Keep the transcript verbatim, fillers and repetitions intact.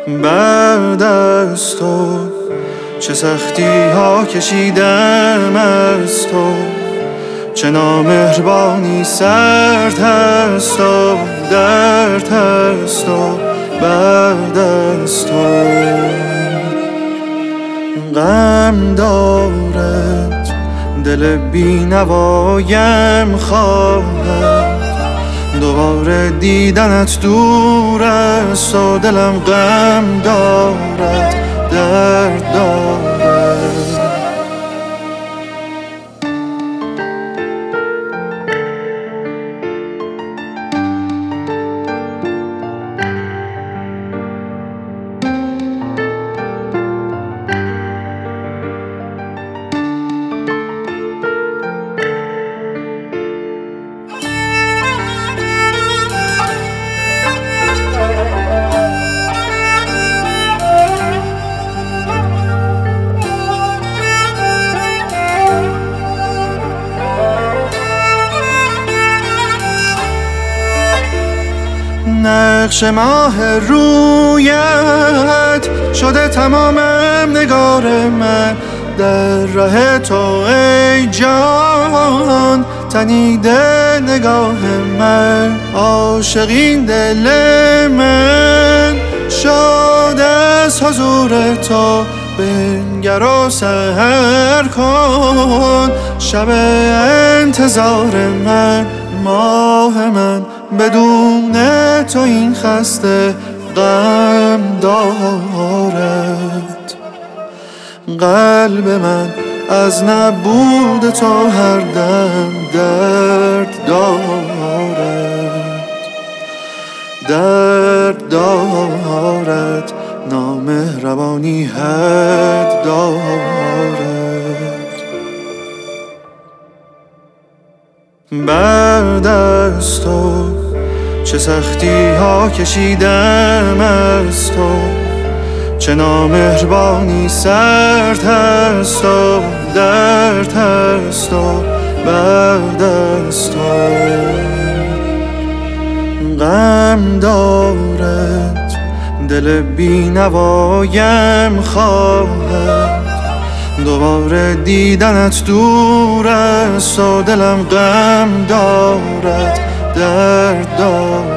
بعد از تو چه سختی ها کشیدم از تو، چه نامهربانی سرد هست و درد هست و بعد از تو غم دارد دل بی نوایم خواهد، دوباره دیدنت دور است و دلم غم دارد درد دارد. نقش ماه رویت شده تمامم نگار من، در ره تو ای جان تنیده نگاه من. عاشقین دل من شاد از حضور تو، بنگر و سحر کن شب انتظار من. ماه من بدون تو این خسته غم دارد، قلب من از نبود تو هر دم درد دارد، درد دارد نامهربانی حد دارد. بعد از تو چه سختی ها کشیدم از تو، چه نامهربانی سرد هست و درد هست و بعد از تو غم دارد دل بی نوایم خواهد، دوباره دیدنت دور است و دلم غم دارد درد دارد.